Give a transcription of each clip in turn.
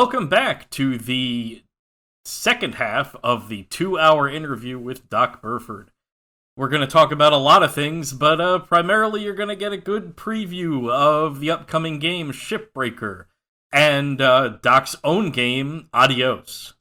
Welcome back to the second half of the 2-hour interview with Doc Burford. We're going to talk about a lot of things, but primarily you're going to get a good preview of the upcoming game, Shipbreaker, and Doc's own game, Adios.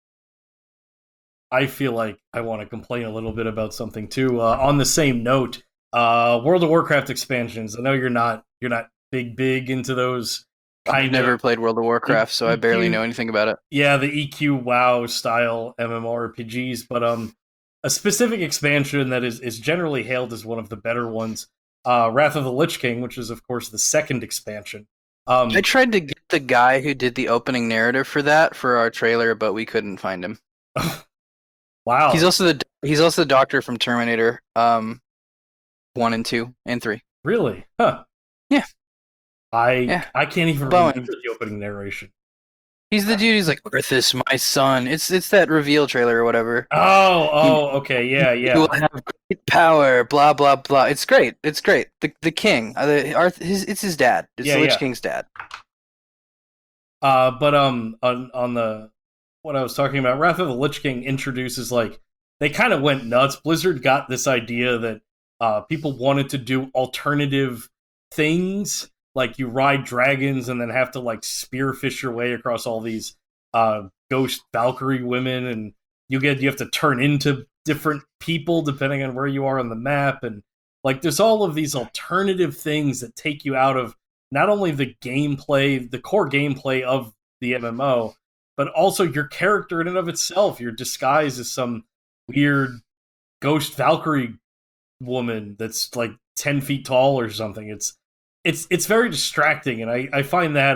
I feel like I want to complain a little bit about something too. On the same note, World of Warcraft expansions. I know you're not big into those. I've never played World of Warcraft, so I barely know anything about it. Yeah, the EQ WoW style MMORPGs, but a specific expansion that is generally hailed as one of the better ones, Wrath of the Lich King, which is of course the second expansion. I tried to get the guy who did the opening narrative for that for our trailer, but we couldn't find him. Wow. He's also the doctor from Terminator 1 and 2 and 3. Really? Huh. Yeah. I can't even remember the opening narration. He's the dude who's like, Arthas, my son. It's that reveal trailer or whatever. Okay, yeah. You will have great power, blah, blah, blah. It's great. The king. It's his dad. It's the Lich King's dad. But on the what I was talking about, Wrath of the Lich King introduces, like, they kind of went nuts. Blizzard got this idea that people wanted to do alternative things. Like, you ride dragons and then have to, like, spearfish your way across all these ghost Valkyrie women, and you have to turn into different people depending on where you are on the map, and, like, there's all of these alternative things that take you out of not only the gameplay, the core gameplay of the MMO, but also your character in and of itself. You're disguised as some weird ghost Valkyrie woman that's, like, 10 feet tall or something. It's very distracting, and I find that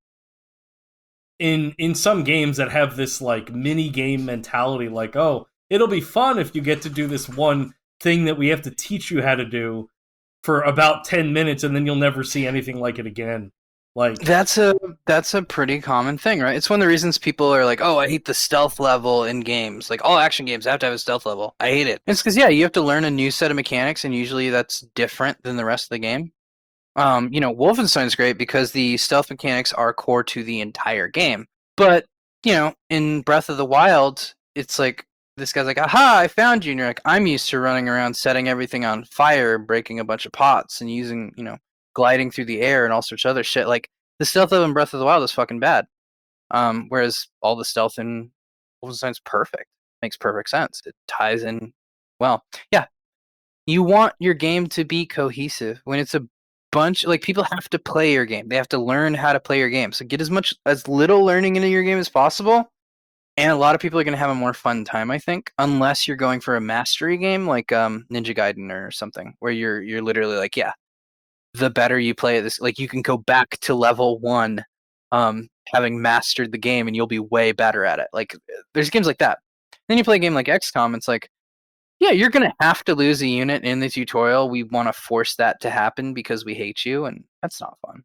in some games that have this, like, mini game mentality, like, oh, it'll be fun if you get to do this one thing that we have to teach you how to do for about 10 minutes, and then you'll never see anything like it again. Like, that's a pretty common thing, right? It's one of the reasons people are like, oh, I hate the stealth level in games. Like, all action games have to have a stealth level. I hate it. It's because, yeah, you have to learn a new set of mechanics, and usually that's different than the rest of the game. Wolfenstein's great because the stealth mechanics are core to the entire game. But, in Breath of the Wild, it's like, this guy's like, aha, I found you. And you're like, I'm used to running around setting everything on fire, breaking a bunch of pots, and using, gliding through the air and all sorts of other shit. Like, the stealth level in Breath of the Wild is fucking bad. Whereas all the stealth in Wolfenstein's perfect. Makes perfect sense. It ties in well. Yeah. You want your game to be cohesive. When it's a bunch, like, people have to play your game. They have to learn how to play your game. So get as little learning into your game as possible. And a lot of people are going to have a more fun time, I think, unless you're going for a mastery game like Ninja Gaiden or something, where you're literally like, yeah, the better you play this, like, you can go back to level 1, having mastered the game, and you'll be way better at it. Like, there's games like that. Then you play a game like XCOM, it's like, yeah, you're going to have to lose a unit in the tutorial. We want to force that to happen because we hate you, and that's not fun.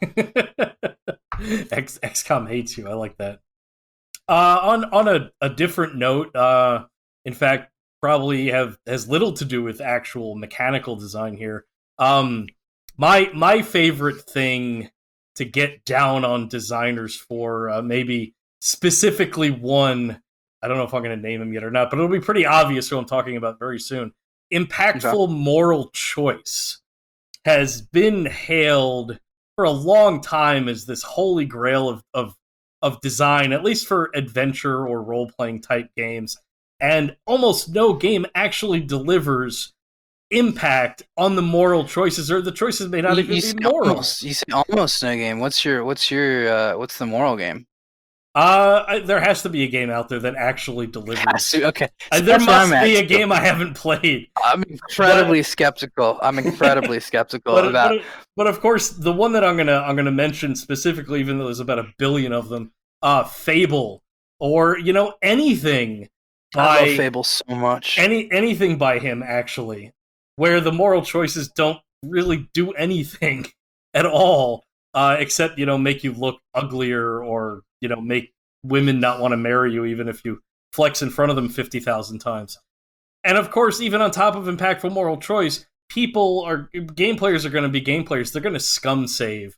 XCOM hates you. I like that. On a different note, in fact, probably has little to do with actual mechanical design here. My favorite thing to get down on designers for, maybe specifically one, I don't know if I'm going to name him yet or not, but it'll be pretty obvious who I'm talking about very soon. Impactful moral choice has been hailed for a long time as this holy grail of design, at least for adventure or role-playing type games. And almost no game actually delivers impact on the moral choices, or the choices may not even be moral. You say almost no game. What's the moral game? There has to be a game out there that actually delivers. Okay. So there must be a game I haven't played. I'm incredibly skeptical. of that. But of course, the one that I'm gonna mention specifically, even though there's about 1 billion of them, Fable, or anything by I love Fable so much. Anything by him, actually, where the moral choices don't really do anything at all, except make you look uglier, or make women not want to marry you even if you flex in front of them 50,000 times. And of course, even on top of impactful moral choice, game players are going to be game players. They're going to scum save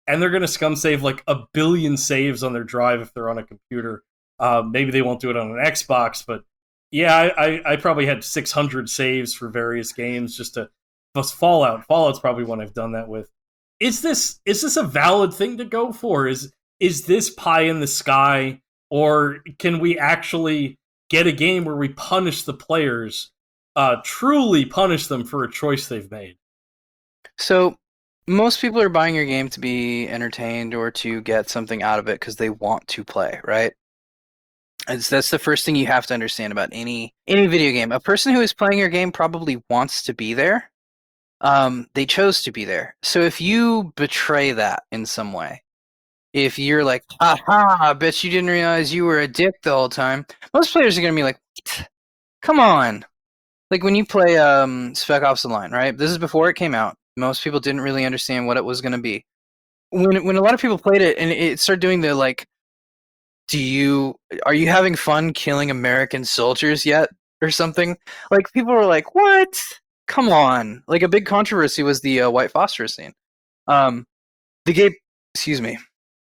and they're going to scum save like a billion saves on their drive if they're on a computer. Maybe they won't do it on an Xbox, but yeah, I probably had 600 saves for various games just to plus Fallout. Fallout's probably one I've done that with. Is this a valid thing to go for? Is this pie in the sky, or can we actually get a game where we punish the players, truly punish them for a choice they've made? So most people are buying your game to be entertained or to get something out of it because they want to play, right? That's the first thing you have to understand about any video game. A person who is playing your game probably wants to be there. They chose to be there. So if you betray that in some way, if you're like, aha, I bet you didn't realize you were a dick the whole time, most players are going to be like, come on. Like when you play Spec Ops The Line, right? This is before it came out. Most people didn't really understand what it was going to be. When a lot of people played it and it started doing the like, are you having fun killing American soldiers yet or something? Like people were like, what? Come on. Like a big controversy was the white phosphorus scene. The game, excuse me.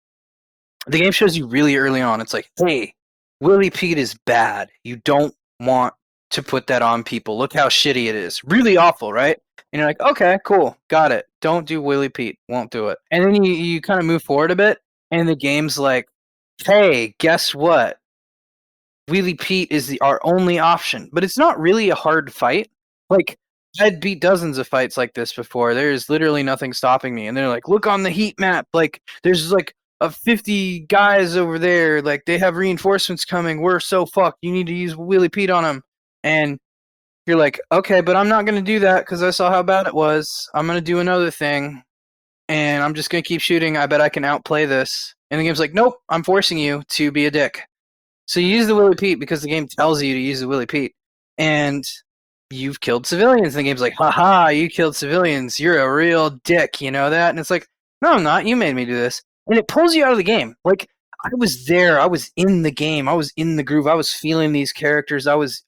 The game shows you really early on. It's like, hey, Willie Pete is bad. You don't want to put that on people. Look how shitty it is. Really awful, right? And you're like, okay, cool, got it. Don't do Willie Pete. Won't do it. And then you kind of move forward a bit, and the game's like, hey, guess what? Willie Pete is our only option. But it's not really a hard fight. Like, I'd beat dozens of fights like this before. There's literally nothing stopping me. And they're like, look on the heat map. Like, there's like 50 guys over there. Like, they have reinforcements coming. We're so fucked. You need to use Willie Pete on them. And you're like, okay, but I'm not going to do that because I saw how bad it was. I'm going to do another thing. And I'm just going to keep shooting. I bet I can outplay this. And the game's like, nope, I'm forcing you to be a dick. So you use the Willie Pete because the game tells you to use the Willie Pete. And you've killed civilians. And the game's like, haha, you killed civilians. You're a real dick. You know that? And it's like, no, I'm not. You made me do this. And it pulls you out of the game. Like, I was there. I was in the game. I was in the groove. I was feeling these characters. I was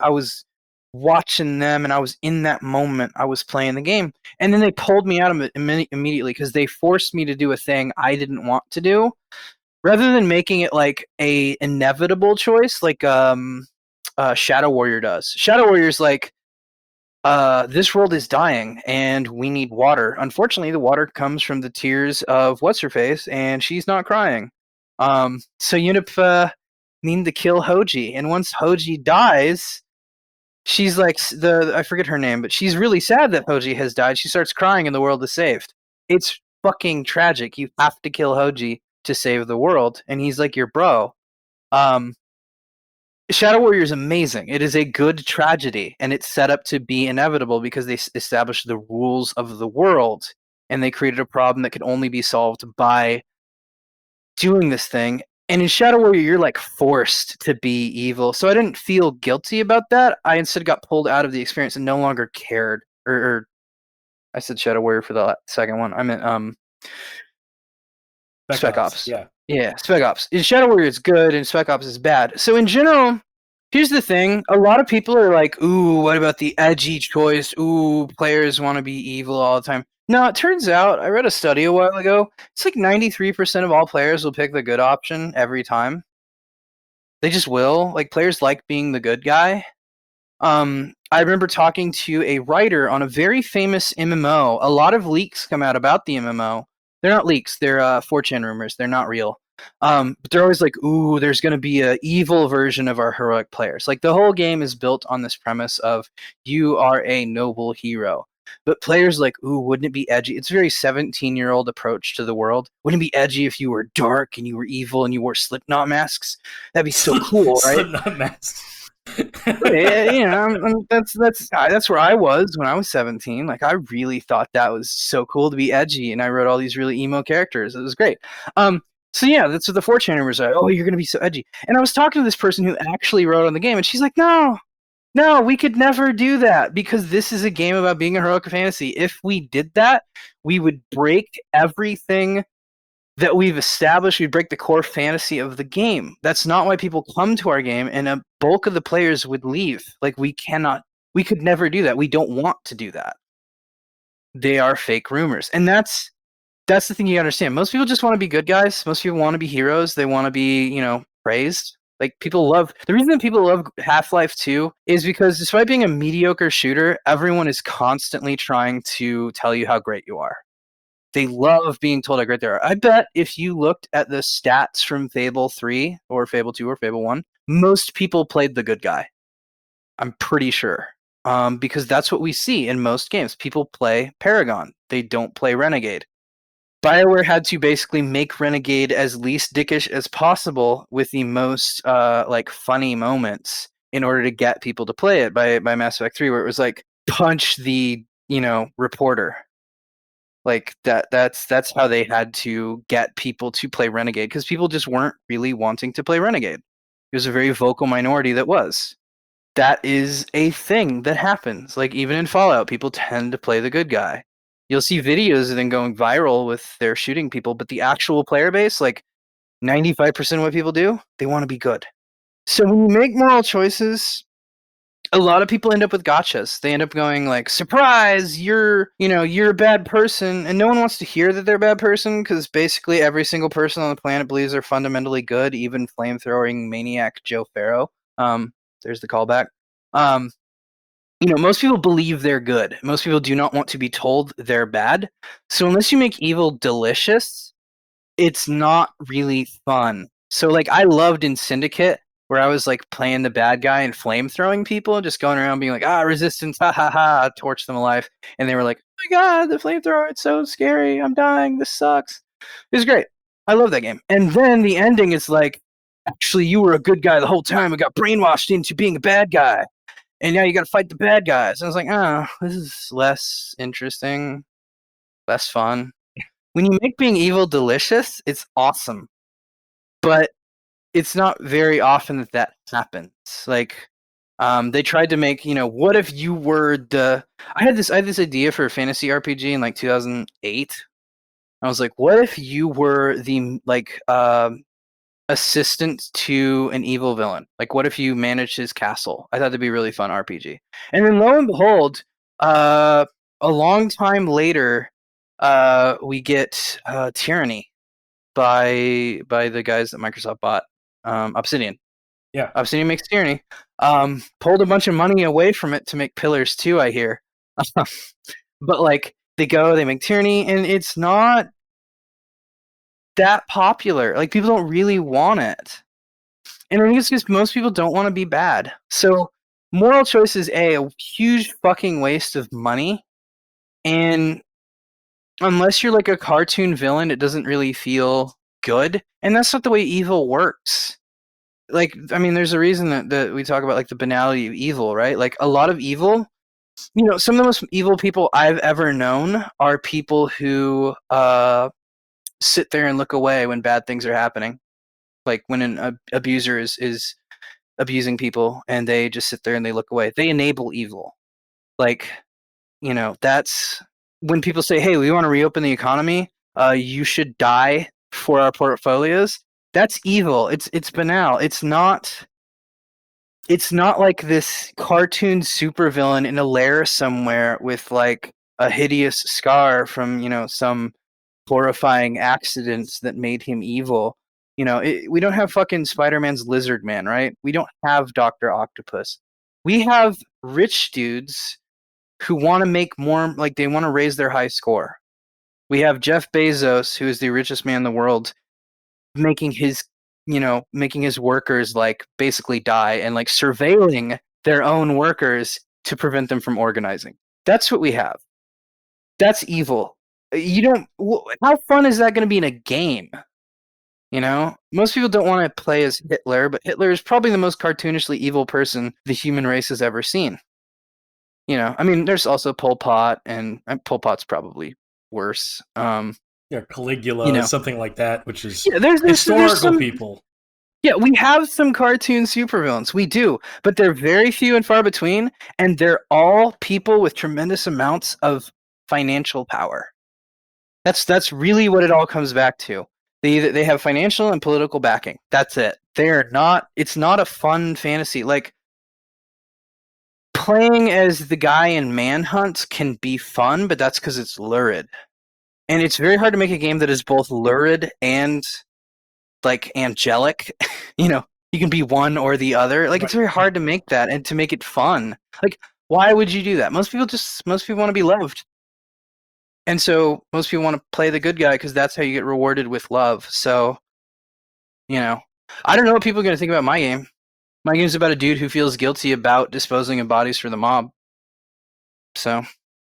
watching them, and I was in that moment. I was playing the game. And then they pulled me out of it immediately because they forced me to do a thing I didn't want to do. Rather than making it like a inevitable choice, like Shadow Warrior does. Shadow Warrior's like, this world is dying and we need water. Unfortunately, the water comes from the tears of what's-her-face, and she's not crying. So you end up needing to kill Hoji. And once Hoji dies, she's like, I forget her name, but she's really sad that Hoji has died. She starts crying and the world is saved. It's fucking tragic. You have to kill Hoji to save the world. And he's like your bro. Shadow Warrior is amazing. It is a good tragedy, and it's set up to be inevitable because they established the rules of the world, and they created a problem that could only be solved by doing this thing. And in Shadow Warrior, you're like forced to be evil. So I didn't feel guilty about that. I instead got pulled out of the experience and no longer cared. Or I said Shadow Warrior for the second one. I meant Spec Ops. Yeah, Spec Ops. In Shadow Warrior is good, and Spec Ops is bad. So in general, here's the thing. A lot of people are like, ooh, what about the edgy choice? Ooh, players want to be evil all the time. No, it turns out, I read a study a while ago, it's like 93% of all players will pick the good option every time. They just will. Like, players like being the good guy. I remember talking to a writer on a very famous MMO. A lot of leaks come out about the MMO. They're not leaks. They're 4chan rumors. They're not real. But they're always like, ooh, there's going to be an evil version of our heroic players. Like, the whole game is built on this premise of you are a noble hero. But players like, ooh, wouldn't it be edgy? It's a very 17-year-old approach to the world. Wouldn't it be edgy if you were dark and you were evil and you wore Slipknot masks? That'd be so cool, right? Slipknot masks. Yeah, that's where I was when I was 17. Like, I really thought that was so cool to be edgy, and I wrote all these really emo characters. It was great. So yeah, that's what the 4chan rumors are. Oh, you're gonna be so edgy. And I was talking to this person who actually wrote on the game, and she's like, no, we could never do that because this is a game about being a heroic fantasy. If we did that, we would break everything that we've established. We'd break the core fantasy of the game. That's not why people come to our game, and a bulk of the players would leave. Like, we could never do that. We don't want to do that. They are fake rumors. And that's That's the thing you understand. Most people just want to be good guys. Most people want to be heroes. They want to be, praised. Like people love the reason that people love Half-Life 2 is because despite being a mediocre shooter, everyone is constantly trying to tell you how great you are. They love being told how great they are. I bet if you looked at the stats from Fable 3 or Fable 2 or Fable 1, most people played the good guy. I'm pretty sure. Because that's what we see in most games. People play Paragon. They don't play Renegade. BioWare had to basically make Renegade as least dickish as possible with the most funny moments in order to get people to play it by Mass Effect 3, where it was like punch the reporter. Like that's how they had to get people to play Renegade, because people just weren't really wanting to play Renegade. It was a very vocal minority that was. That is a thing that happens. Like even in Fallout, people tend to play the good guy. You'll see videos of them going viral with their shooting people, but the actual player base, like 95% of what people do, they want to be good. So when you make moral choices, a lot of people end up with gotchas. They end up going like, surprise, you're a bad person. And no one wants to hear that they're a bad person, because basically every single person on the planet believes they're fundamentally good, even flamethrowing maniac Joe Farrow. There's the callback. Most people believe they're good. Most people do not want to be told they're bad. So unless you make evil delicious, it's not really fun. So like I loved in Syndicate, where I was like playing the bad guy and flamethrowing people, just going around being like, resistance, ha ha ha, torch them alive. And they were like, oh my god, the flamethrower, it's so scary, I'm dying, this sucks. It was great. I love that game. And then the ending is like, actually you were a good guy the whole time, and got brainwashed into being a bad guy. And now you got to fight the bad guys. And I was like, this is less interesting, less fun. When you make being evil delicious, it's awesome. But it's not very often that happens. Like, they tried to make, what if you were I had this idea for a fantasy RPG in like 2008. I was like, what if you were the assistant to an evil villain? Like, what if you managed his castle? I thought that'd be a really fun RPG. And then lo and behold, a long time later, we get Tyranny by the guys that Microsoft bought, Obsidian. Yeah, Obsidian makes Tyranny. Pulled a bunch of money away from it to make Pillars 2, I hear. But like they make Tyranny, and it's not that popular. Like people don't really want it, and I think it's because most people don't want to be bad. So moral choice is a huge fucking waste of money, and unless you're like a cartoon villain, it doesn't really feel good. And that's not the way evil works. Like, I mean, there's a reason that we talk about like the banality of evil, right? Like a lot of evil, some of the most evil people I've ever known are people who sit there and look away when bad things are happening. Like when an abuser is abusing people, and they just sit there and they look away. They enable evil. Like, that's when people say, hey, we want to reopen the economy, you should die for our portfolios. That's evil. It's banal. It's not like this cartoon supervillain in a lair somewhere with like a hideous scar from, some horrifying accidents that made him evil. We don't have fucking Spider-Man's Lizard Man, right? We don't have Dr. Octopus. We have rich dudes who want to make more, like they want to raise their high score. We have Jeff Bezos, who is the richest man in the world, making his workers like basically die, and like surveilling their own workers to prevent them from organizing. That's what we have. That's evil. How fun is that going to be in a game? Most people don't want to play as Hitler, but Hitler is probably the most cartoonishly evil person the human race has ever seen. I mean, there's also Pol Pot, and Pol Pot's probably worse. Caligula, something like that, which is there's historical people. Yeah, we have some cartoon supervillains. We do, but they're very few and far between, and they're all people with tremendous amounts of financial power. That's really what it all comes back to. They have financial and political backing. That's it. It's not a fun fantasy. Like playing as the guy in Manhunt can be fun, but that's because it's lurid. And it's very hard to make a game that is both lurid and like angelic. You know, you can be one or the other. Like, it's very hard to make that and to make it fun. Like, why would you do that? Most people want to be loved. And so most people want to play the good guy because that's how you get rewarded with love. So, you know, I don't know what people are going to think about my game. My game's about a dude who feels guilty about disposing of bodies for the mob. So,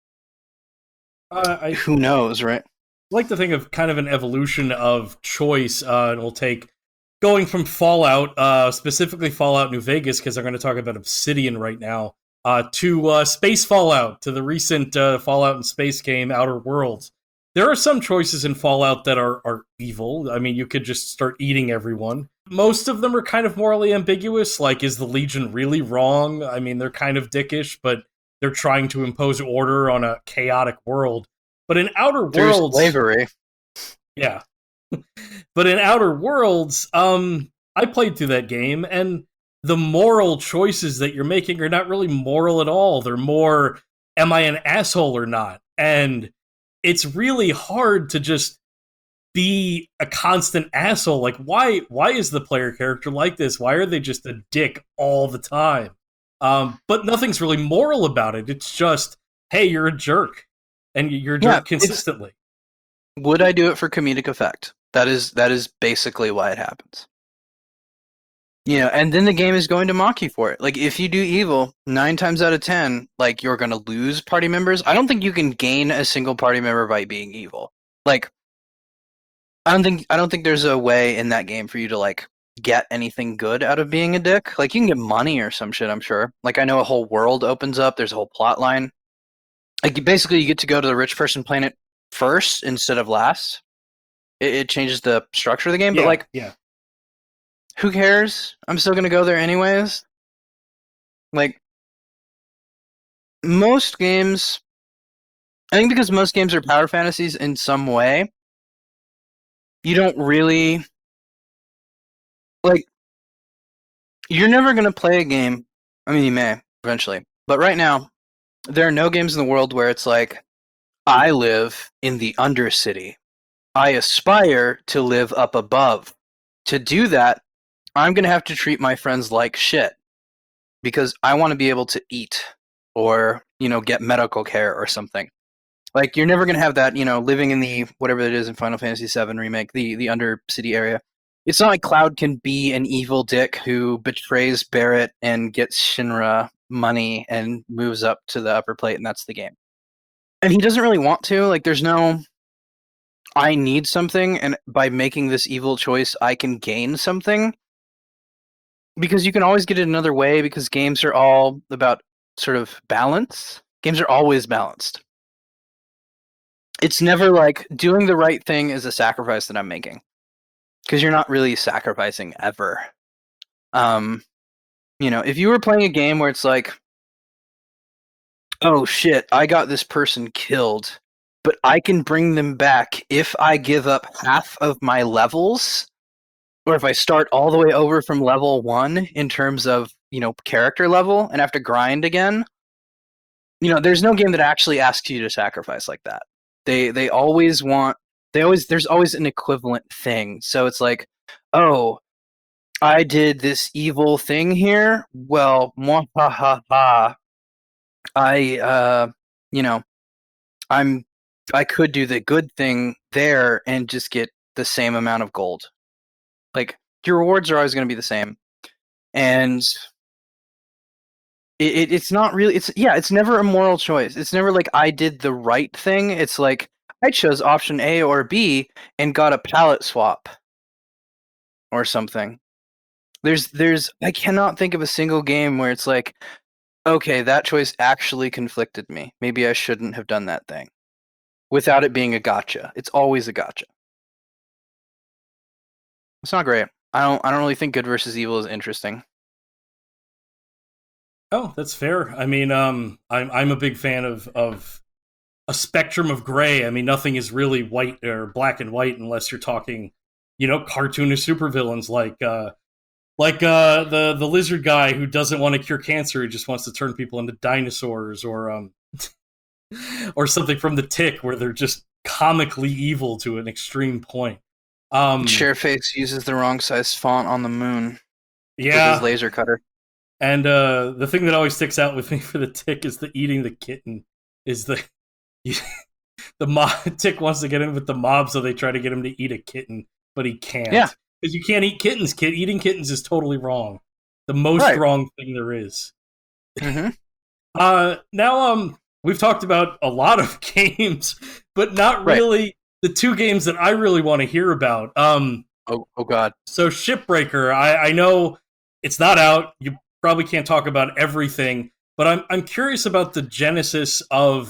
who knows, right? I like to think of kind of an evolution of choice. It'll take going from Fallout, specifically Fallout New Vegas, because I'm going to talk about Obsidian right now, to Space Fallout, to the recent Fallout and Space game, Outer Worlds. There are some choices in Fallout that are evil. I mean, you could just start eating everyone. Most of them are kind of morally ambiguous, like, is the Legion really wrong? I mean, they're kind of dickish, but they're trying to impose order on a chaotic world. But in Outer Worlds... slavery. Yeah. But in Outer Worlds, I played through that game, and the moral choices that you're making are not really moral at all. They're more, am I an asshole or not? And it's really hard to just be a constant asshole. Like, why is the player character like this? Why are they just a dick all the time? But nothing's really moral about it. It's just, hey, you're a jerk. And you're a jerk consistently. Would I do it for comedic effect? That is basically why it happens. You know, and then the game is going to mock you for it. Like, if you do evil, 9 times out of 10, like, you're going to lose party members. I don't think you can gain a single party member by being evil. Like, I don't think there's a way in that game for you to, like, get anything good out of being a dick. Like, you can get money or some shit, I'm sure. Like, I know a whole world opens up. There's a whole plot line. Like, you get to go to the rich person planet first instead of last. It changes the structure of the game, but like, who cares? I'm still gonna go there anyways. Like, most games, I think because most games are power fantasies in some way, you don't really, like, you're never gonna play a game, I mean, you may, eventually, but right now, there are no games in the world where it's like, I live in the Undercity. I aspire to live up above. To do that, I'm going to have to treat my friends like shit. Because I want to be able to eat. Or, you know, get medical care or something. Like, you're never going to have that, you know, living in the, whatever it is in Final Fantasy VII Remake, the Undercity area. It's not like Cloud can be an evil dick who betrays Barret and gets Shinra money and moves up to the upper plate, and that's the game. And he doesn't really want to. Like, there's no, I need something, and by making this evil choice, I can gain something. Because you can always get it another way, because games are all about sort of balance. Games are always balanced. It's never like, doing the right thing is a sacrifice that I'm making. Because you're not really sacrificing ever. You know, if you were playing a game where it's like, oh shit, I got this person killed, but I can bring them back if I give up half of my levels, or if I start all the way over from level 1 in terms of, you know, character level and have to grind again. You know, there's no game that actually asks you to sacrifice like that. There's always an equivalent thing. So it's like, oh, I did this evil thing here. Well, mwahaha. You know, I could do the good thing there and just get the same amount of gold. Like, your rewards are always going to be the same. And it's not really, it's never a moral choice. It's never like, I did the right thing. It's like, I chose option A or B and got a palette swap. Or something. I cannot think of a single game where it's like, okay, that choice actually conflicted me. Maybe I shouldn't have done that thing. Without it being a gotcha. It's always a gotcha. It's not great. I don't really think good versus evil is interesting. Oh, that's fair. I mean, I'm a big fan of a spectrum of gray. I mean, nothing is really white or black and white unless you're talking, you know, cartoonish supervillains like the lizard guy who doesn't want to cure cancer, he just wants to turn people into dinosaurs, or something from The Tick where they're just comically evil to an extreme point. Um, Shareface uses the wrong size font on the moon with his yeah, laser cutter. and the thing that always sticks out with me for the Tick is the eating the kitten. Is the the mob Tick wants to get in with the mob, so they try to get him to eat a kitten, but he Yeah, can't because you can't eat kittens. Eating kittens is totally wrong, the most right. wrong thing there is. Mm-hmm. Now we've talked about a lot of games, but not Right. really the two games that I really want to hear about. Oh God. So Shipbreaker, I know it's not out. You probably can't talk about everything, but I'm curious about the genesis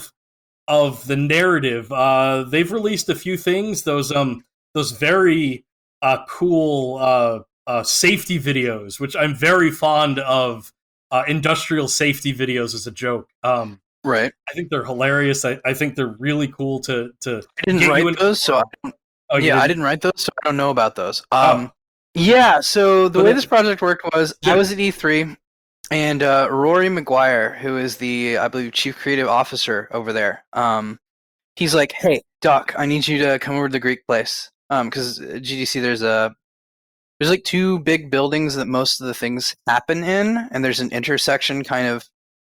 of the narrative. They've released a few things. Those very cool safety videos, which I'm very fond of. Industrial safety videos as a joke. Right. I think they're hilarious. I think they're really cool to I didn't get you write into those, the so world. Oh, you yeah, I didn't? didn't write those, so I don't know about those. Oh, Yeah. So the but way this project worked was I yeah. was at E3, and Rory McGuire, who is the, I believe, chief creative officer over there, he's like, "Hey, Doc, I need you to come over to the Greek place, because GDC there's like two big buildings that most of the things happen in, and there's an intersection kind of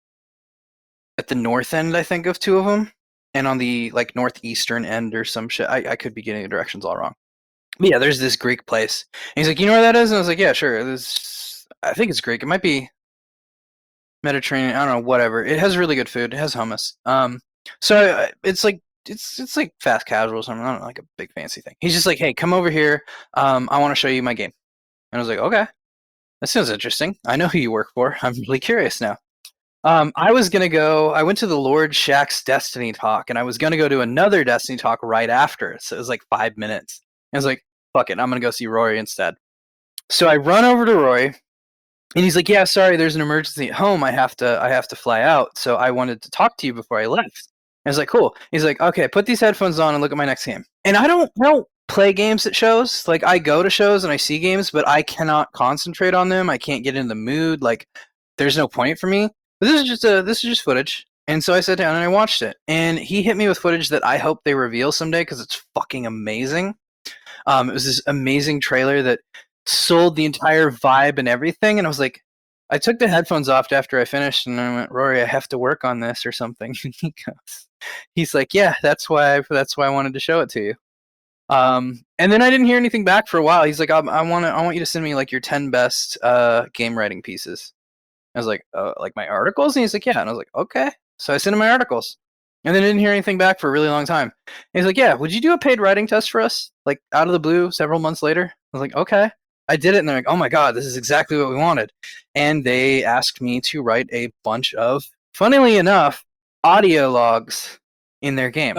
at the north end, I think, of two of them, and on the like northeastern end or some shit. I could be getting the directions all wrong. But yeah, there's this Greek place. And he's like, you know where that is? And I was like, yeah, sure. I think it's Greek. It might be Mediterranean. I don't know. Whatever. It has really good food. It has hummus. So it's like like fast casual or something. I don't know, like a big fancy thing. He's just like, hey, come over here. I want to show you my game. And I was like, okay, that sounds interesting. I know who you work for. I'm really curious now. I was gonna go. I went to the Lord Shaxx Destiny talk, and I was gonna go to another Destiny talk right after. So it was like 5 minutes. I was like, "Fuck it, I'm gonna go see Rory instead." So I run over to Rory, and he's like, "Yeah, sorry, there's an emergency at home. I have to fly out. So I wanted to talk to you before I left." I was like, "Cool." He's like, "Okay, put these headphones on and look at my next game." And I don't play games at shows. Like I go to shows and I see games, but I cannot concentrate on them. I can't get in the mood. Like there's no point for me. But this is just footage. And so I sat down and I watched it. And he hit me with footage that I hope they reveal someday because it's fucking amazing. It was this amazing trailer that sold the entire vibe and everything. And I was like, I took the headphones off after I finished, and I went, Rory, I have to work on this or something. And he's like, yeah, that's why I wanted to show it to you. And then I didn't hear anything back for a while. He's like, I want you to send me like your 10 best game writing pieces. I was like my articles? And he's like, yeah. And I was like, okay. So I sent him my articles. And then I didn't hear anything back for a really long time. And he's like, yeah, would you do a paid writing test for us? Like out of the blue several months later? I was like, okay. I did it. And they're like, oh my God, this is exactly what we wanted. And they asked me to write a bunch of, funnily enough, audio logs in their game.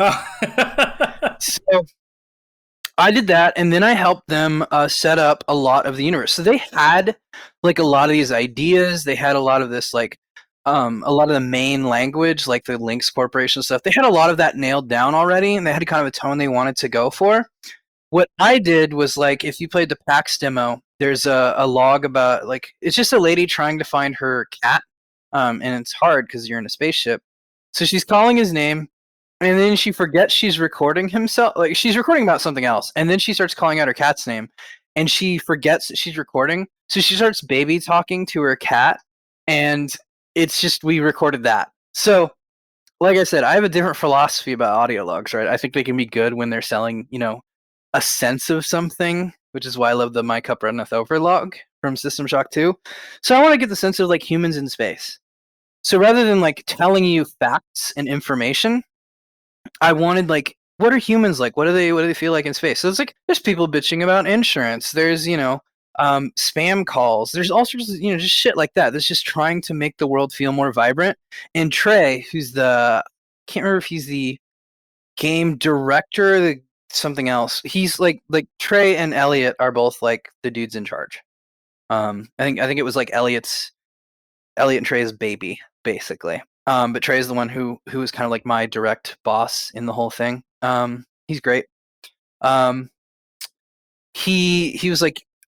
So I did that, and then I helped them set up a lot of the universe. So they had like a lot of these ideas. They had a lot of this like a lot of the main language, like the Lynx Corporation stuff. They had a lot of that nailed down already, and they had kind of a tone they wanted to go for. What I did was like, if you played the PAX demo, there's a log about like it's just a lady trying to find her cat, and it's hard because you're in a spaceship. So she's calling his name, and then she forgets she's recording himself. Like she's recording about something else, and then she starts calling out her cat's name, and she forgets that she's recording. So she starts baby talking to her cat, and it's just we recorded that. So, like I said, I have a different philosophy about audio logs. Right, I think they can be good when they're selling, a sense of something, which is why I love the My Cup Runneth Over log from System Shock 2. So I want to get the sense of like humans in space. So rather than like telling you facts and information, I wanted like what are humans like? What do they feel like in space? So it's like there's people bitching about insurance. There's spam calls. There's all sorts of just shit like that. That's just trying to make the world feel more vibrant. And Trey, who's the can't remember if he's the game director, the something else. He's like Trey and Elliot are both like the dudes in charge. I think it was like Elliot and Trey's baby basically. But Trey is the one who is kind of like my direct boss in the whole thing. He's great. He was like,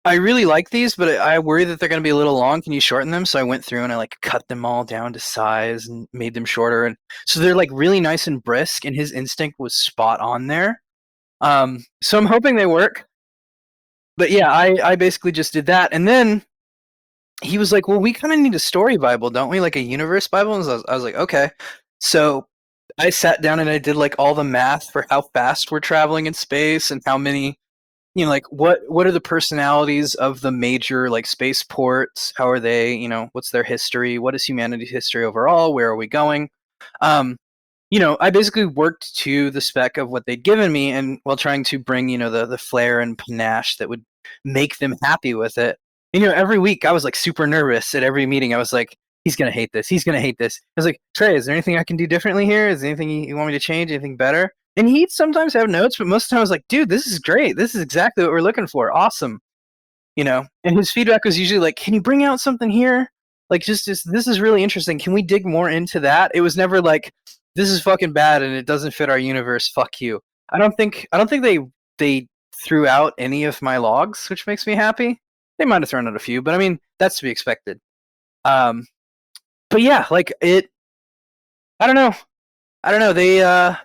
I really like these, but I worry that they're going to be a little long. Can you shorten them? So I went through and I like cut them all down to size and made them shorter, and so they're like really nice and brisk. And his instinct was spot on there. So I'm hoping they work. But yeah, I basically just did that, and then he was like, "Well, we kind of need a story Bible, don't we? Like a universe Bible." And I was like, "Okay." So I sat down and I did like all the math for how fast we're traveling in space and how many, like what are the personalities of the major like spaceports? How are they? What's their history? What is humanity's history overall? Where are we going? Um, I basically worked to the spec of what they'd given me, and while trying to bring, the flair and panache that would make them happy with it. Every week I was like super nervous at every meeting. I was like, he's gonna hate this. He's gonna hate this. I was like, Trey, is there anything I can do differently here? Is there anything you want me to change? Anything better? And he'd sometimes have notes, but most of the time I was like, dude, this is great. This is exactly what we're looking for. Awesome. And his feedback was usually like, can you bring out something here? Like, just this is really interesting. Can we dig more into that? It was never like, this is fucking bad and it doesn't fit our universe. Fuck you. I don't think they threw out any of my logs, which makes me happy. They might have thrown out a few, but I mean, that's to be expected. But yeah, like it. I don't know. They.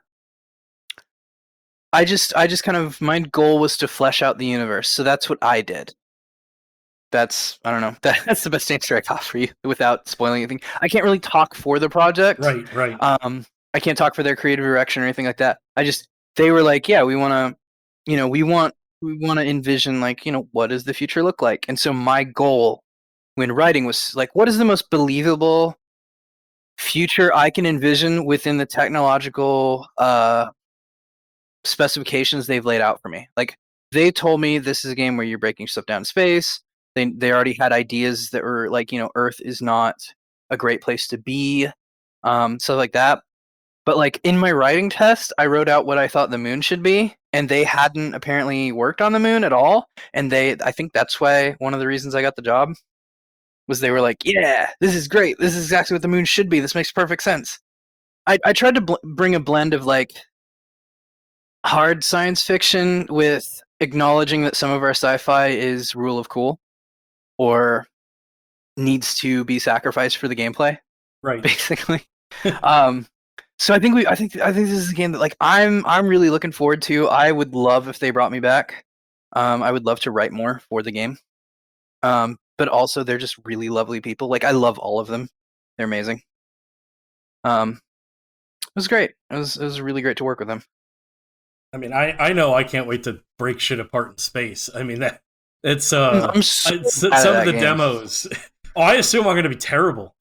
I just kind of, my goal was to flesh out the universe, so that's what I did. I don't know. That's the best answer I got for you without spoiling anything. I can't really talk for the project. Right. I can't talk for their creative direction or anything like that. They were like, yeah, we want to envision like, what does the future look like? And so my goal when writing was like, what is the most believable future I can envision within the technological specifications they've laid out for me? Like, they told me this is a game where you're breaking stuff down in space. They already had ideas that were like, Earth is not a great place to be, stuff like that. But like in my writing test, I wrote out what I thought the moon should be, and they hadn't apparently worked on the moon at all. And I think that's why one of the reasons I got the job was they were like, yeah, this is great. This is exactly what the moon should be. This makes perfect sense. I tried to bring a blend of like hard science fiction with acknowledging that some of our sci-fi is rule of cool or needs to be sacrificed for the gameplay, Right. basically. So I think this is a game that like I'm really looking forward to. I would love if they brought me back. I would love to write more for the game. But also they're just really lovely people. Like, I love all of them. They're amazing. It was great. It was really great to work with them. I mean, I know I can't wait to break shit apart in space. I mean, it's some of the game. Demos. Oh, I assume I'm going to be terrible.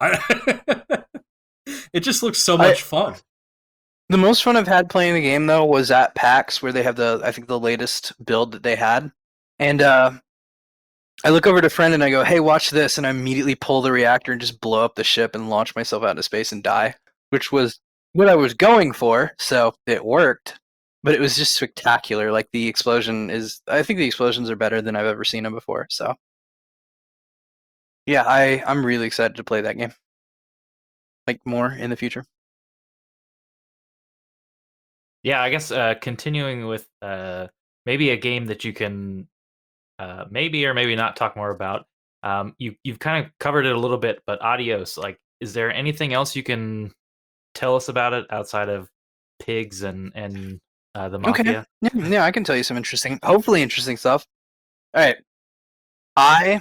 It just looks so much fun. The most fun I've had playing the game though was at PAX, where they have I think the latest build that they had, and I look over to a friend and I go, "Hey, watch this!" And I immediately pull the reactor and just blow up the ship and launch myself out into space and die, which was what I was going for. So it worked. But it was just spectacular. Like, I think the explosions are better than I've ever seen them before. So yeah, I'm really excited to play that game. Like, more in the future. Yeah, I guess continuing with maybe a game that you can maybe or maybe not talk more about. You've kind of covered it a little bit, but Adios, like, is there anything else you can tell us about it outside of pigs and the Mafia? Okay. Yeah, I can tell you some hopefully interesting stuff. All right. I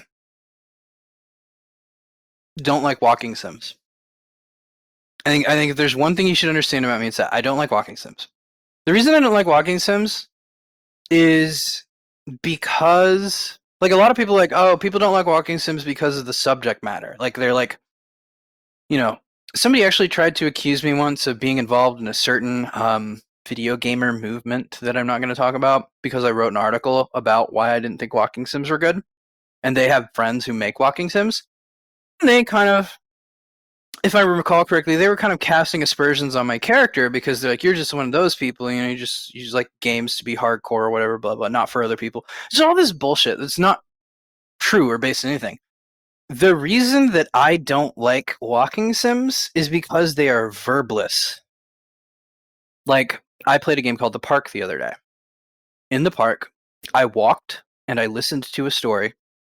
don't like walking sims. I think if there's one thing you should understand about me, it's that I don't like walking sims. The reason I don't like walking sims is because, like, a lot of people are like, oh, people don't like walking sims because of the subject matter. Like, they're like, somebody actually tried to accuse me once of being involved in a certain video gamer movement that I'm not going to talk about because I wrote an article about why I didn't think walking sims were good. And they have friends who make walking sims. And they kind of, if I recall correctly, they were kind of casting aspersions on my character because they're like, you're just one of those people, you just like games to be hardcore or whatever, blah, blah, not for other people. Just all this bullshit that's not true or based on anything. The reason that I don't like walking sims is because they are verbless. Like, I played a game called The Park the other day. In the park, I walked and I listened to a story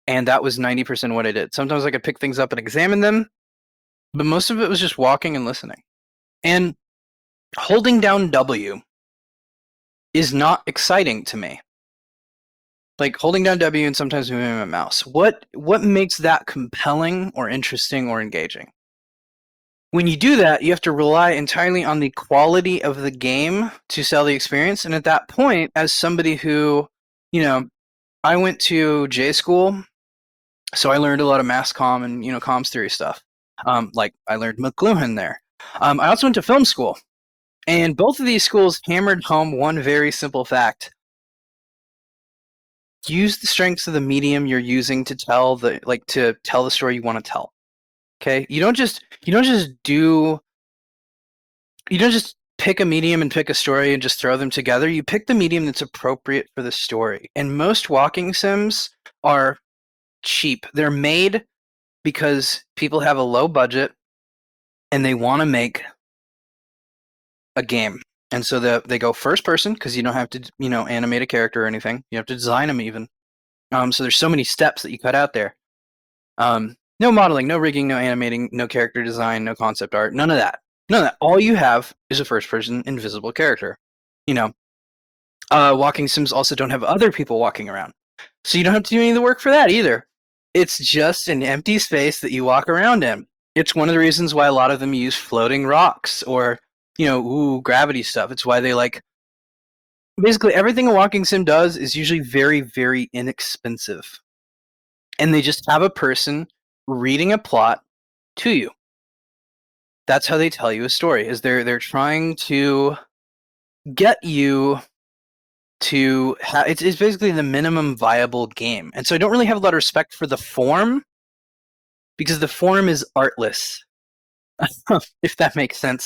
And that was 90% what I did. Sometimes I could pick things up and examine them, but most of it was just walking and listening. And holding down W is not exciting to me. Like holding down W and sometimes moving my mouse. What makes that compelling or interesting or engaging? When you do that, you have to rely entirely on the quality of the game to sell the experience. And at that point, as somebody who, I went to J school, so I learned a lot of mass comm and, comms theory stuff. Like I learned McLuhan there. I also went to film school. And both of these schools hammered home one very simple fact. Use the strengths of the medium you're using to tell the story you want to tell. Okay? You don't just pick a medium and pick a story and just throw them together. You pick the medium that's appropriate for the story. And most walking sims are cheap. They're made because people have a low budget and they want to make a game. And so they go first person because you don't have to, animate a character or anything. You have to design them even. So there's so many steps that you cut out there. No modeling, no rigging, no animating, no character design, no concept art, none of that. None of that. All you have is a first person invisible character. Walking sims also don't have other people walking around. So you don't have to do any of the work for that either. It's just an empty space that you walk around in. It's one of the reasons why a lot of them use floating rocks or gravity stuff. It's why they basically everything a walking sim does is usually very, very inexpensive. And they just have a person reading a plot to you. That's how they tell you a story, is they're trying to get you to have, it's basically the minimum viable game. And so I don't really have a lot of respect for the form because the form is artless. If that makes sense.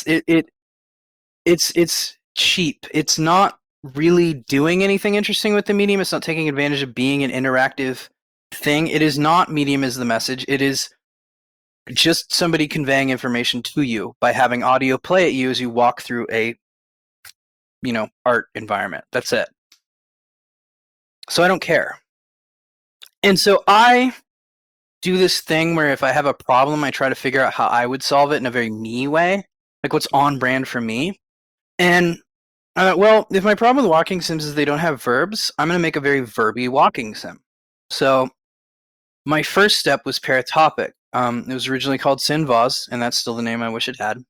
It's cheap. It's not really doing anything interesting with the medium. It's not taking advantage of being an interactive thing. It is not medium as the message. It is just somebody conveying information to you by having audio play at you as you walk through a art environment. That's it. So I don't care. And so I do this thing where if I have a problem, I try to figure out how I would solve it in a very me way, like what's on brand for me. And if my problem with walking sims is they don't have verbs, I'm going to make a very verby walking sim. So my first step was Paratopic. It was originally called Sinvaz, and that's still the name I wish it had.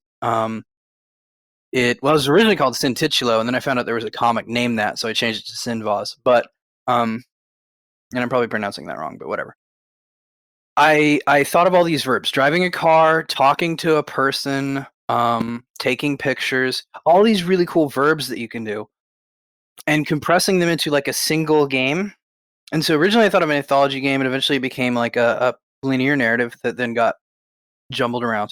It was originally called Sintitulo, and then I found out there was a comic named that, so I changed it to Sinvaz. But and I'm probably pronouncing that wrong, but whatever. I thought of all these verbs: driving a car, talking to a person, taking pictures, all these really cool verbs that you can do, and compressing them into like a single game. And so originally I thought of an anthology game, and eventually it became like a linear narrative that then got jumbled around.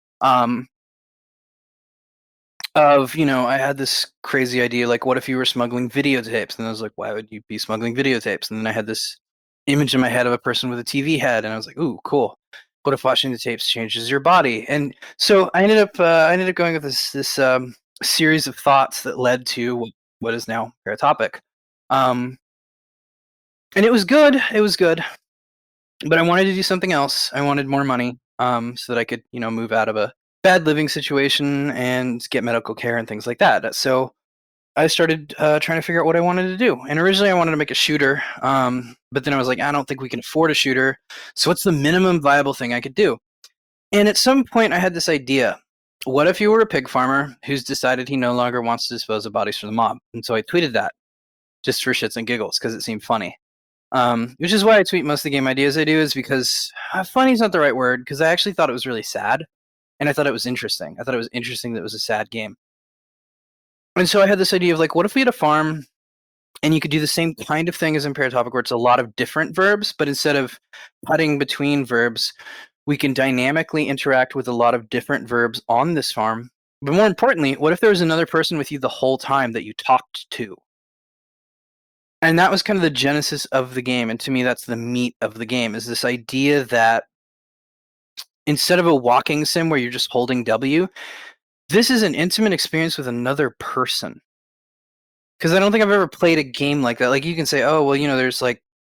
I had this crazy idea, like, what if you were smuggling videotapes? And I was like, why would you be smuggling videotapes? And then I had this image in my head of a person with a TV head, and I was like, ooh, cool. What if watching the tapes changes your body? And so I ended up going with this series of thoughts that led to what is now Paratopic. And it was good. It was good. But I wanted to do something else. I wanted more money so that I could, move out of a bad living situation and get medical care and things like that. So I started trying to figure out what I wanted to do. And originally I wanted to make a shooter, but then I was like, I don't think we can afford a shooter. So what's the minimum viable thing I could do? And at some point I had this idea. What if you were a pig farmer who's decided he no longer wants to dispose of bodies for the mob? And so I tweeted that just for shits and giggles because it seemed funny. Which is why I tweet most of the game ideas I do, is because funny is not the right word, because I actually thought it was really sad. And I thought it was interesting. I thought it was interesting that it was a sad game. And so I had this idea of like, what if we had a farm and you could do the same kind of thing as in Paratopic, where it's a lot of different verbs, but instead of cutting between verbs, we can dynamically interact with a lot of different verbs on this farm. But more importantly, what if there was another person with you the whole time that you talked to? And that was kind of the genesis of the game. And to me, that's the meat of the game, is this idea that instead of a walking sim where you're just holding W, this is an intimate experience with another person. Because I don't think I've ever played a game like that. Like, you can say, oh, well, there's like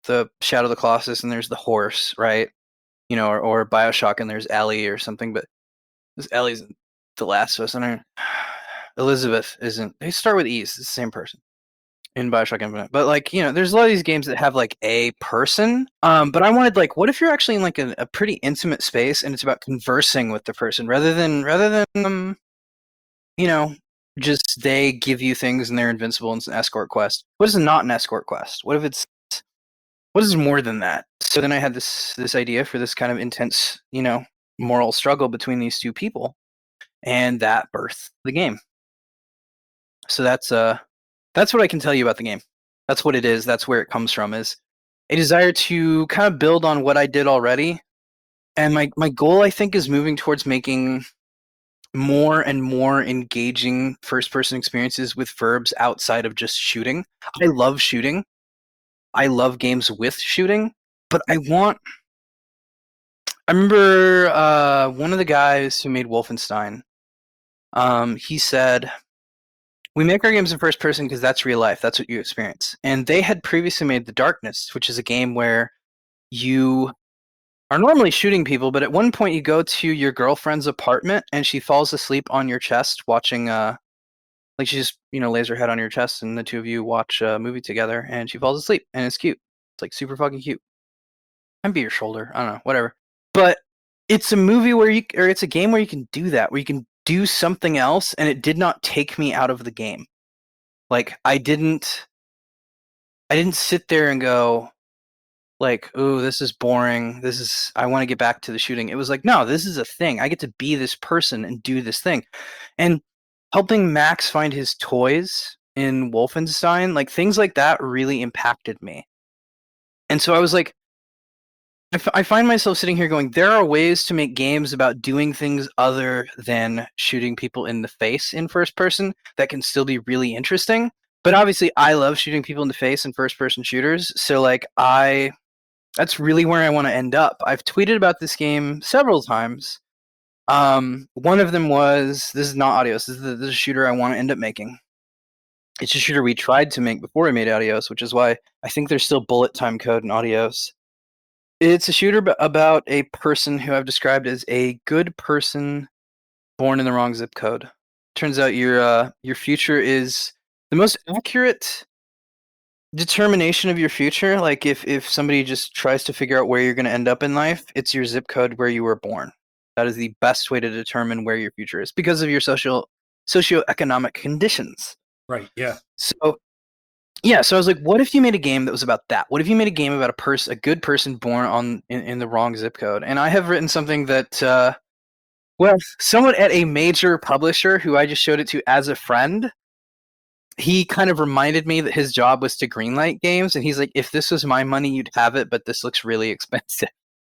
the Shadow of the Colossus and there's the horse, right? You know, or Bioshock and there's Ellie or something, but this Ellie's in The Last of Us, and Elizabeth isn't. They start with E's. It's the same person in Bioshock Infinite. But like, you know, there's a lot of these games that have like a person. But I wanted like, what if you're actually in like a pretty intimate space and it's about conversing with the person rather than you know, just they give you things and they're invincible and it's an escort quest. What is not an escort quest? What is more than that? So then I had this idea for this kind of intense, you know, moral struggle between these two people, and that birthed the game. So that's what I can tell you about the game. That's what it is. That's where it comes from, is a desire to kind of build on what I did already. And my goal, I think, is moving towards making more and more engaging first-person experiences with verbs outside of just shooting. I love shooting. I love games with shooting, but I remember one of the guys who made Wolfenstein, he said, we make our games in first person because that's real life. That's what you experience. And they had previously made The Darkness, which is a game where you are normally shooting people, but at one point you go to your girlfriend's apartment and she falls asleep on your chest watching, like she just, you know, lays her head on your chest and the two of you watch a movie together and she falls asleep and it's cute. It's like super fucking cute. Might be your shoulder. I don't know, whatever. But it's a movie where it's a game where you can do that, where you can do something else, and it did not take me out of the game. Like I didn't sit there and go like, "Ooh, this is boring. I want to get back to the shooting." It was like, "No, this is a thing. I get to be this person and do this thing." And helping Max find his toys in Wolfenstein, like things like that really impacted me. And so I was like, I find myself sitting here going, there are ways to make games about doing things other than shooting people in the face in first person that can still be really interesting. But obviously, I love shooting people in the face in first person shooters. So, like, that's really where I want to end up. I've tweeted about this game several times. One of them was, this is not Adios, this is the shooter I want to end up making. It's a shooter we tried to make before we made Adios, which is why I think there's still bullet time code in Adios. It's a shooter about a person who I've described as a good person born in the wrong zip code. Turns out your future is the most accurate determination of your future. Like if somebody just tries to figure out where you're going to end up in life, it's your zip code where you were born. That is the best way to determine where your future is because of your socioeconomic conditions. Right, yeah. So yeah, so I was like, what if you made a game that was about that? What if you made a game about a good person born in the wrong zip code? And I have written something that, someone at a major publisher who I just showed it to as a friend, he kind of reminded me that his job was to greenlight games, and he's like, if this was my money, you'd have it, but this looks really expensive.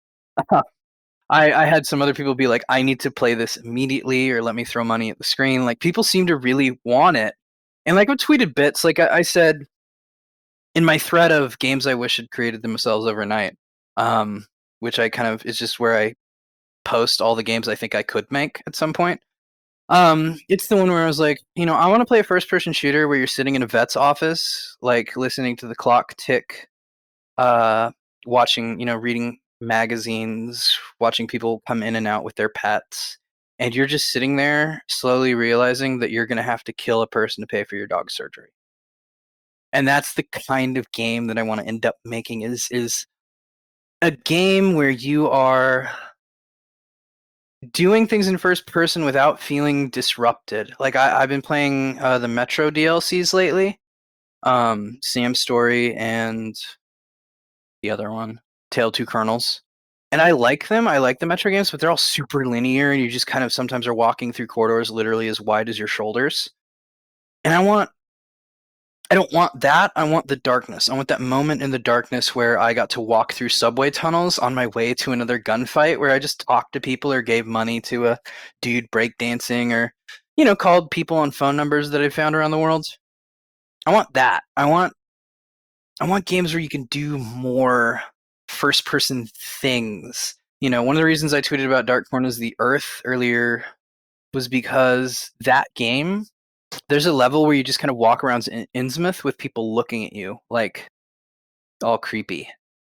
I had some other people be like, I need to play this immediately, or let me throw money at the screen. Like, people seem to really want it. And like I tweeted bits, like I said, in my thread of games I wish had created themselves overnight, which I kind of is just where I post all the games I think I could make at some point. It's the one where I was like, you know, I want to play a first-person shooter where you're sitting in a vet's office, like listening to the clock tick, watching, you know, reading magazines, watching people come in and out with their pets, and you're just sitting there slowly realizing that you're going to have to kill a person to pay for your dog's surgery. And that's the kind of game that I want to end up making is a game where you are doing things in first person without feeling disrupted. Like I've been playing the Metro DLCs lately, Sam's Story and the other one, Tale of Two Kernels. And I like them. I like the Metro games, but they're all super linear, and you just kind of sometimes are walking through corridors literally as wide as your shoulders. And I don't want that. I want the darkness. I want that moment in the darkness where I got to walk through subway tunnels on my way to another gunfight, where I just talked to people or gave money to a dude breakdancing, or, you know, called people on phone numbers that I found around the world. I want that. I want games where you can do more first-person things. You know, one of the reasons I tweeted about Dark Corners of the Earth earlier was because that game, there's a level where you just kind of walk around Innsmouth with people looking at you like all creepy.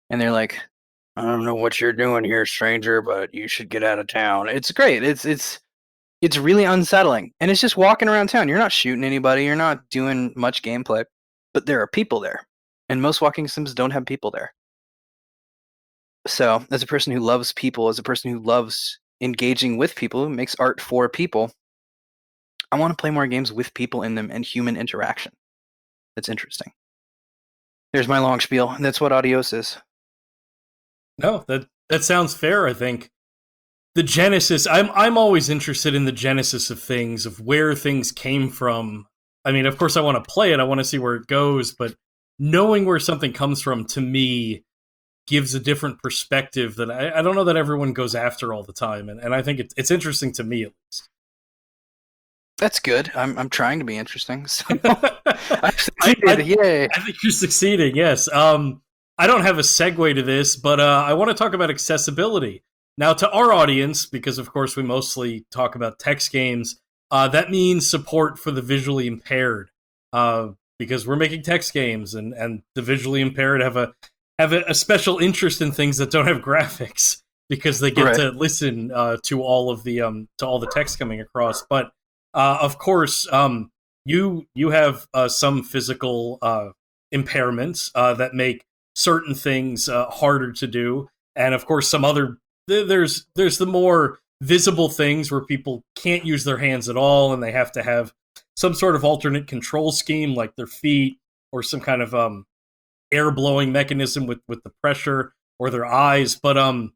and they're like, I don't know what you're doing here, stranger, but you should get out of town. It's great. It's really unsettling, and it's just walking around town. You're not shooting anybody. You're not doing much gameplay, but there are people there, and most walking sims don't have people there. So, as a person who loves people, as a person who loves engaging with people, who makes art for people, I want to play more games with people in them and human interaction. That's interesting. There's my long spiel, and that's what Adios is. No, that sounds fair. I think the genesis. I'm always interested in the genesis of things, of where things came from. I mean, of course, I want to play it. I want to see where it goes, but knowing where something comes from, to me, gives a different perspective that I don't know that everyone goes after all the time, and I think it's interesting to me at least. That's good. I'm trying to be interesting. So I, yay! I think you're succeeding. Yes. I don't have a segue to this, but I want to talk about accessibility now to our audience, because of course we mostly talk about text games. That means support for the visually impaired, because we're making text games, and the visually impaired have a special interest in things that don't have graphics, because they get to listen to all the text coming across. But of course, you have some physical impairments that make certain things harder to do, and of course, some other there's the more visible things where people can't use their hands at all, and they have to have some sort of alternate control scheme, like their feet, or some kind of air blowing mechanism with the pressure, or their eyes. But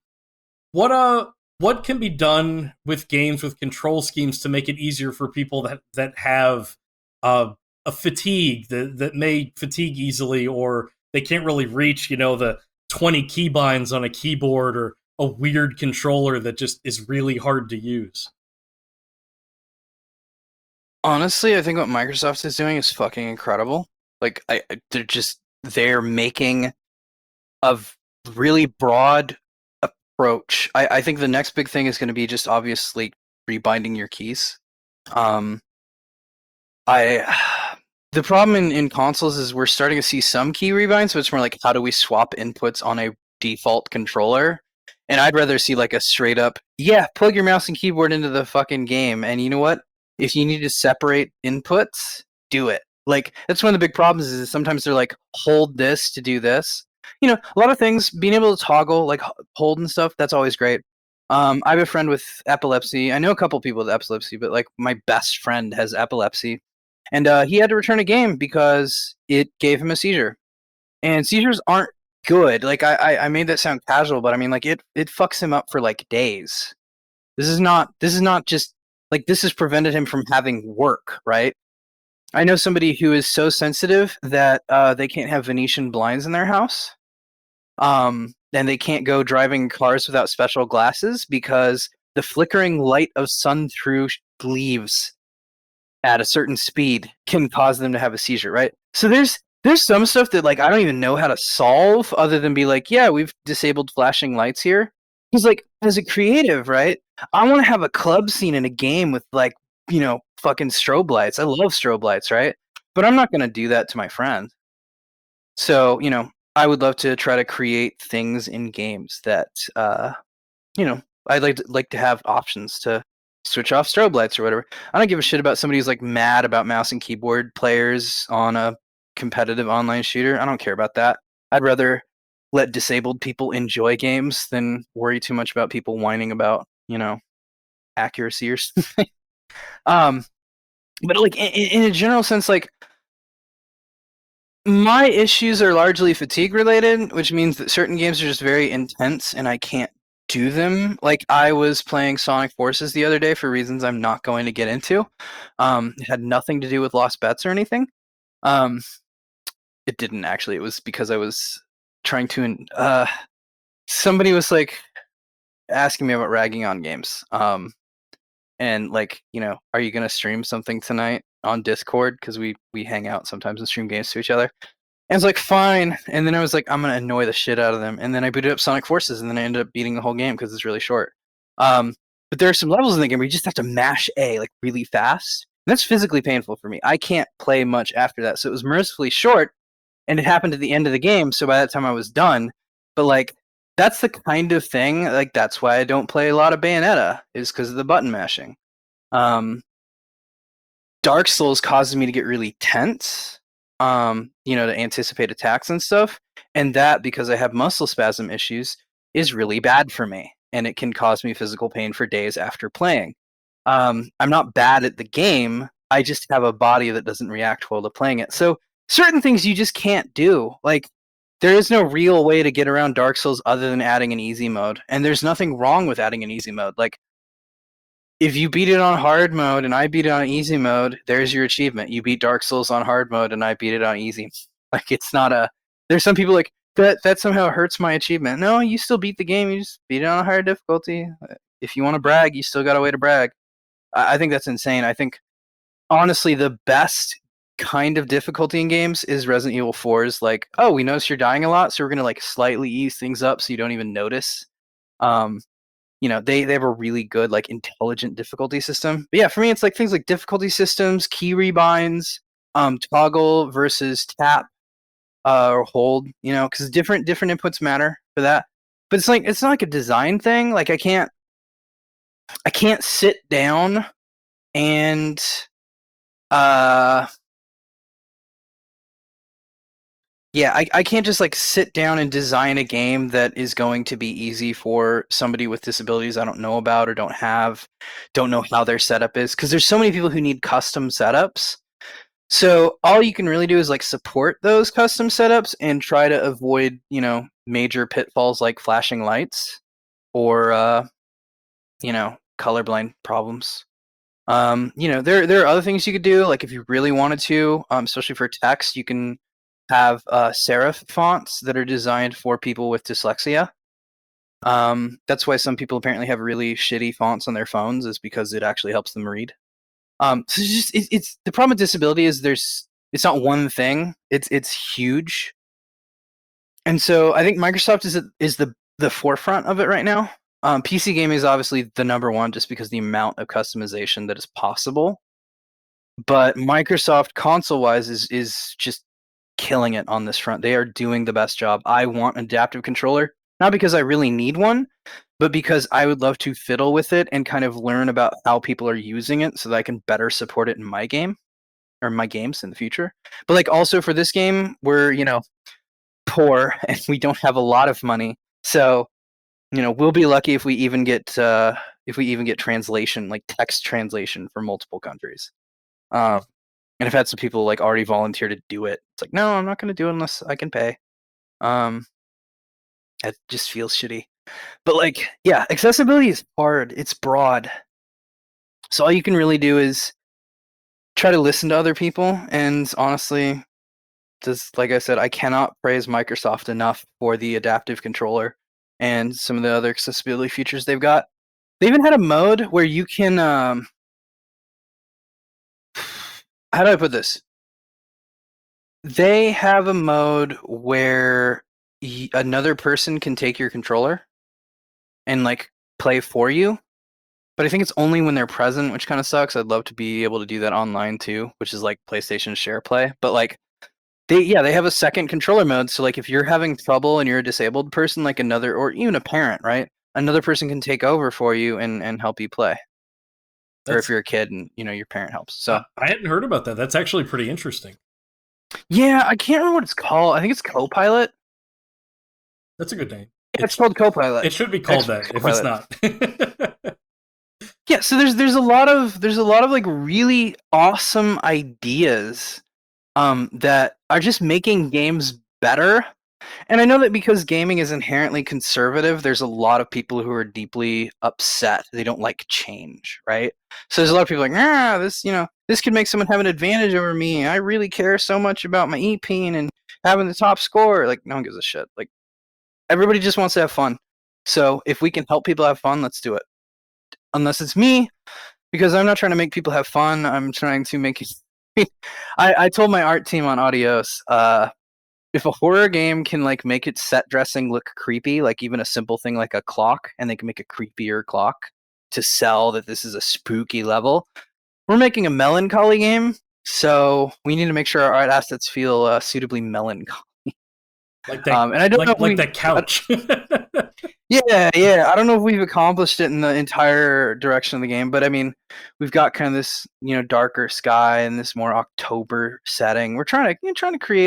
what can be done with games with control schemes to make it easier for people that have a fatigue that may fatigue easily, or they can't really reach the 20 keybinds on a keyboard, or a weird controller that just is really hard to use? Honestly, I think what Microsoft is doing is fucking incredible. Like, they're making a really broad approach. I think the next big thing is going to be just obviously rebinding your keys. The problem in consoles is we're starting to see some key rebinds, so it's more like, how do we swap inputs on a default controller? And I'd rather see like a straight up, plug your mouse and keyboard into the fucking game. And you know what? If you need to separate inputs, do it. Like, that's one of the big problems is sometimes they're like, hold this to do this. A lot of things, being able to toggle, like hold and stuff, that's always great. I have a friend with epilepsy. I know a couple people with epilepsy, but like my best friend has epilepsy. And he had to return a game because it gave him a seizure. And seizures aren't good. Like, I made that sound casual, but I mean, like, it fucks him up for like days. This is not just like, this has prevented him from having work, right? I know somebody who is so sensitive that they can't have Venetian blinds in their house. And they can't go driving cars without special glasses because the flickering light of sun through leaves at a certain speed can cause them to have a seizure, right? So there's some stuff that like I don't even know how to solve other than be like, yeah, we've disabled flashing lights here. Because like, as a creative, right, I want to have a club scene in a game with like, fucking strobe lights. I love strobe lights, right? But I'm not going to do that to my friend. So, I would love to try to create things in games that, I'd like to have options to switch off strobe lights or whatever. I don't give a shit about somebody who's like mad about mouse and keyboard players on a competitive online shooter. I don't care about that. I'd rather let disabled people enjoy games than worry too much about people whining about, accuracy or something. But like in a general sense, like, my issues are largely fatigue related, which means that certain games are just very intense and I can't do them. Like, I was playing Sonic Forces the other day for reasons I'm not going to get into. It had nothing to do with lost bets or anything. It didn't actually. It was because I was trying to. Somebody was like asking me about ragging on games. And like, are you gonna stream something tonight on Discord? Because we hang out sometimes and stream games to each other. And it's like, fine. And then I was like, I'm gonna annoy the shit out of them. And then I booted up Sonic Forces, and then I ended up beating the whole game because it's really short. But there are some levels in the game where you just have to mash A like really fast. And that's physically painful for me. I can't play much after that. So it was mercifully short, and it happened at the end of the game. So by that time I was done. But like that's the kind of thing. Like that's why I don't play a lot of Bayonetta is because of the button mashing. Dark Souls causes me to get really tense. To anticipate attacks and stuff, and that because I have muscle spasm issues is really bad for me, and it can cause me physical pain for days after playing. I'm not bad at the game. I just have a body that doesn't react well to playing it. So certain things you just can't do. Like there is no real way to get around Dark Souls other than adding an easy mode, and there's nothing wrong with adding an easy mode. Like if you beat it on hard mode and I beat it on easy mode, there's your achievement. You beat Dark Souls on hard mode and I beat it on easy. Like it's not a. There's some people like that somehow hurts my achievement. No, you still beat the game. You just beat it on a higher difficulty. If you want to brag, you still got a way to brag. I think that's insane. I think honestly the best kind of difficulty in games is Resident Evil 4's like, oh, we notice you're dying a lot, so we're gonna like slightly ease things up so you don't even notice. They have a really good like intelligent difficulty system. But yeah, for me it's like things like difficulty systems, key rebinds, toggle versus tap or hold, because different inputs matter for that. But it's not like a design thing. Like I can't sit down and I can't just like sit down and design a game that is going to be easy for somebody with disabilities I don't know about or don't know how their setup is, because there's so many people who need custom setups. So all you can really do is like support those custom setups and try to avoid, major pitfalls like flashing lights or colorblind problems. There are other things you could do, like if you really wanted to, especially for text, you can have serif fonts that are designed for people with dyslexia. That's why some people apparently have really shitty fonts on their phones, is because it actually helps them read. So it's the problem with disability is it's not one thing. It's huge, and so I think Microsoft is the forefront of it right now. PC gaming is obviously the number one, just because the amount of customization that is possible. But Microsoft console-wise is just killing it on this front. They are doing the best job. I want an adaptive controller, not because I really need one, but because I would love to fiddle with it and kind of learn about how people are using it so that I can better support it in my game or my games in the future. But like also for this game, we're, poor and we don't have a lot of money. So, we'll be lucky if we even get translation, like text translation for multiple countries. And I've had some people like already volunteer to do it. It's like, no, I'm not going to do it unless I can pay. It just feels shitty. But like, yeah, accessibility is hard. It's broad. So all you can really do is try to listen to other people. And honestly, just like I said, I cannot praise Microsoft enough for the adaptive controller and some of the other accessibility features they've got. They even had a mode where you can how do I put this? They have a mode where another person can take your controller and like play for you, but I think it's only when they're present, which kind of sucks. I'd love to be able to do that online too, which is like PlayStation Share Play. But like they have a second controller mode, so like if you're having trouble and you're a disabled person, like another, or even a parent, right? Another person can take over for you and help you play. Or if you're a kid and your parent helps. So I hadn't heard about that. That's actually pretty interesting. Yeah, I can't remember what it's called. I think it's Copilot. That's a good name. It's called Copilot. It should be called that if it's not. Yeah, so there's a lot of like really awesome ideas that are just making games better. And I know that because gaming is inherently conservative, there's a lot of people who are deeply upset. They don't like change, right? So there's a lot of people like, this could make someone have an advantage over me. I really care so much about my EP and having the top score. Like, no one gives a shit. Like, everybody just wants to have fun. So if we can help people have fun, let's do it. Unless it's me, because I'm not trying to make people have fun. I'm trying to make it. I told my art team on Audios, if a horror game can like make its set dressing look creepy, like even a simple thing like a clock, and they can make a creepier clock to sell that this is a spooky level, we're making a melancholy game. So we need to make sure our art assets feel suitably melancholy. Like that, and I don't know if like that couch. Yeah. I don't know if we've accomplished it in the entire direction of the game, but I mean, we've got kind of this, darker sky and this more October setting. We're trying to create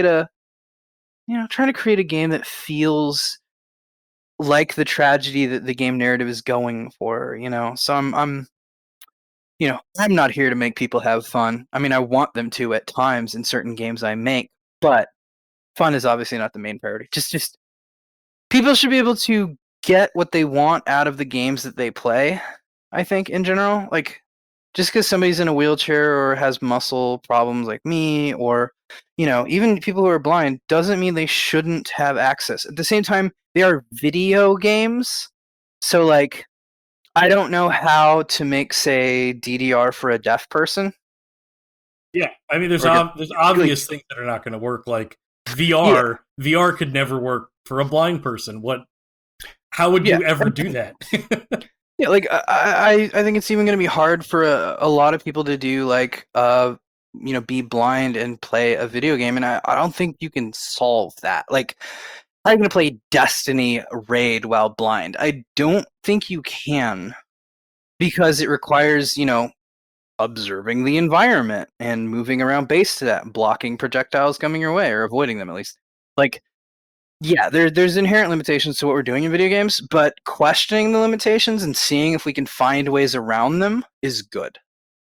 a game that feels like the tragedy that the game narrative is going for. So I'm not here to make people have fun. I mean, I want them to at times in certain games I make, but fun is obviously not the main priority. Just people should be able to get what they want out of the games that they play. I think in general, like just because somebody's in a wheelchair or has muscle problems like me, or even people who are blind, doesn't mean they shouldn't have access. At the same time, they are video games, so like I don't know how to make, say, DDR for a deaf person. Yeah, I mean, there's Or there's obvious things that are not going to work. Like VR, VR could never work for a blind person. How would you ever do that? Yeah, like I think it's even going to be hard for a lot of people to do, like be blind and play a video game, and I don't think you can solve that. Like, I'm going to play Destiny Raid while blind. I don't think you can, because it requires observing the environment and moving around base to that, blocking projectiles coming your way or avoiding them at least. Like, yeah, there's inherent limitations to what we're doing in video games, but questioning the limitations and seeing if we can find ways around them is good.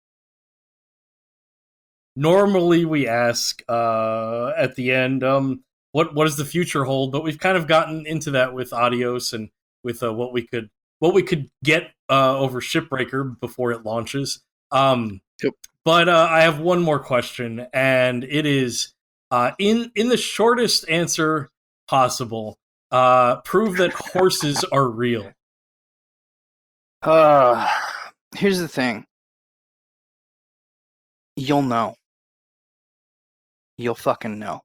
Normally, we ask at the end, what does the future hold? But we've kind of gotten into that with Adios and with what we could get over Shipbreaker before it launches. Yep. But I have one more question, and it is in the shortest answer possible. Prove that horses are real. Here's the thing. You'll know. You'll fucking know.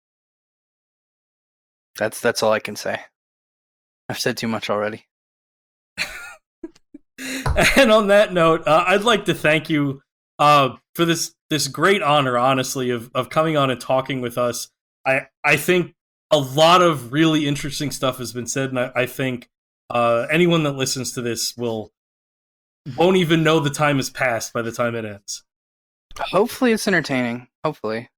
That's all I can say. I've said too much already. And on that note, I'd like to thank you for this great honor, honestly, of coming on and talking with us. I think a lot of really interesting stuff has been said, and I think anyone that listens to this won't even know the time has passed by the time it ends. Hopefully it's entertaining. Hopefully.